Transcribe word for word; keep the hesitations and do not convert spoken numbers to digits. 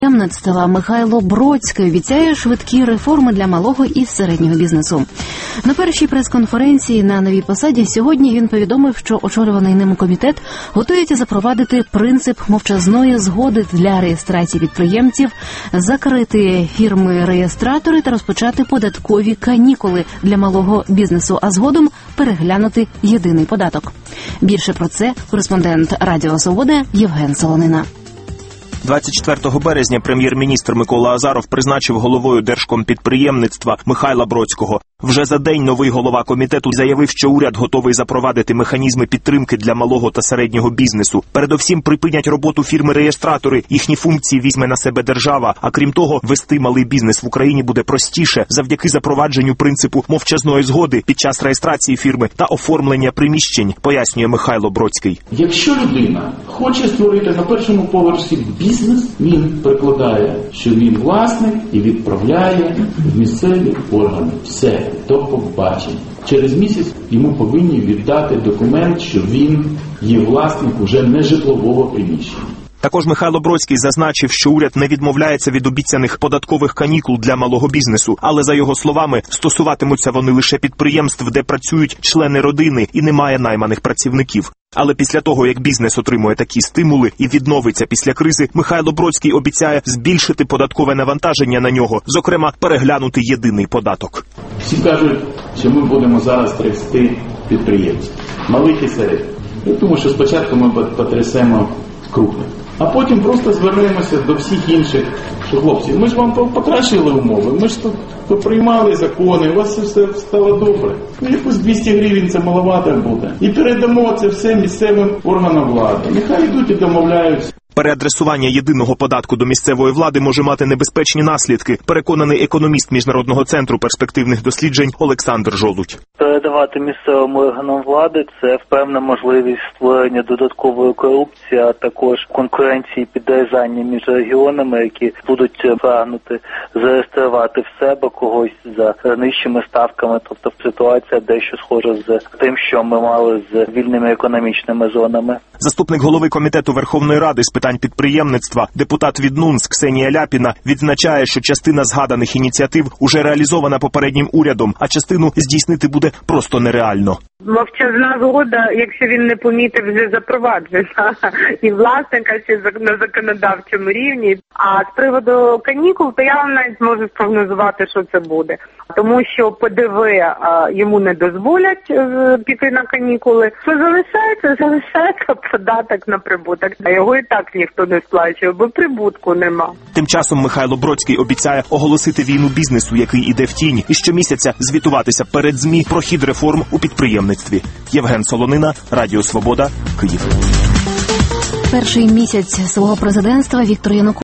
Підприємництва Михайло Бродський обіцяє швидкі реформи для малого і середнього бізнесу. На першій прес-конференції на новій посаді сьогодні він повідомив, що очолюваний ним комітет готується запровадити принцип мовчазної згоди для реєстрації підприємців, закрити фірми-реєстратори та розпочати податкові канікули для малого бізнесу, а згодом переглянути єдиний податок. Більше про це кореспондент Радіо Свобода Євген Солонина. двадцять четвертого березня прем'єр-міністр Микола Азаров призначив головою Держкомпідприємництва Михайла Бродського. Вже за день новий голова комітету заявив, що уряд готовий запровадити механізми підтримки для малого та середнього бізнесу. Передовсім припинять роботу фірми-реєстратори, їхні функції візьме на себе держава, а крім того, вести малий бізнес в Україні буде простіше завдяки запровадженню принципу мовчазної згоди під час реєстрації фірми та оформлення приміщень, пояснює Михайло Бродський. Якщо людина хоче створити на першому поверсі бізнес, він прикладає, що він власник і відправляє в місцеві органи. Все. До побачення. Через місяць йому повинні віддати документ, що він є власник уже нежитлового приміщення. Також Михайло Бродський зазначив, що уряд не відмовляється від обіцяних податкових канікул для малого бізнесу, але, за його словами, стосуватимуться вони лише підприємств, де працюють члени родини і немає найманих працівників. Але після того, як бізнес отримує такі стимули і відновиться після кризи, Михайло Бродський обіцяє збільшити податкове навантаження на нього, зокрема, переглянути єдиний податок. Всі кажуть, що ми будемо зараз трясти підприємців, малих і середніх. Я думаю, що спочатку ми потрясемо крупних, а потім просто звернемося до всіх інших, що хлопці, ми ж вам покращили умови, ми ж тут поприймали закони, у вас все стало добре. Ну, якось двісті гривень це маловато буде. І передамо це все місцевим органам влади. Нехай йдуть і домовляються. Переадресування єдиного податку до місцевої влади може мати небезпечні наслідки, переконаний економіст Міжнародного центру перспективних досліджень Олександр Жолудь. Передавати місцевим органам влади – це певна можливість створення додаткової корупції, а також конкуренції підрізання між регіонами, які будуть прагнути зареєструвати в себе когось за нижчими ставками. Тобто ситуація дещо схожа з тим, що ми мали з вільними економічними зонами. Заступник голови комітету Верховної Ради з питань підприємництва, депутат від НУНС Ксенія Ляпіна відзначає, що частина згаданих ініціатив уже реалізована попереднім урядом, а частину здійснити буде просто нереально. Мовчазна згода, якщо він не помітив, вже запроваджена і власника ще на законодавчому рівні. А з приводу канікул, то я вам навіть можу спрогнозувати, що це буде. Тому що Пе Де Ве йому не дозволять піти на канікули. Що залишається? Залишається податок на прибуток. А його і так ніхто не сплачує, бо прибутку нема. Тим часом Михайло Бродський обіцяє оголосити війну бізнесу, який іде в тінь, і щомісяця звітуватися перед ЗМІ про хід реформ у підприємництві. Євген Солонина, Радіо Свобода, Київ. Перший місяць свого президентства Віктор Янукович